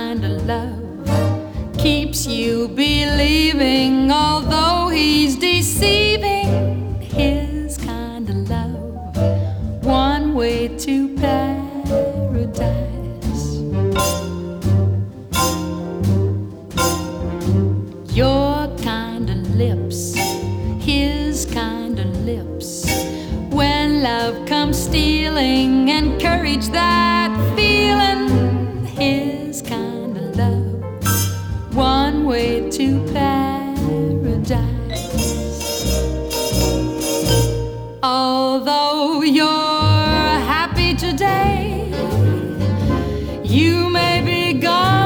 kind of love keeps you believing, although he's deceiving. His kind of love, one way to paradise. Your kind of lips, his kind of lips. When love comes stealing, encourage that feeling. His kind of love, one way to paradise.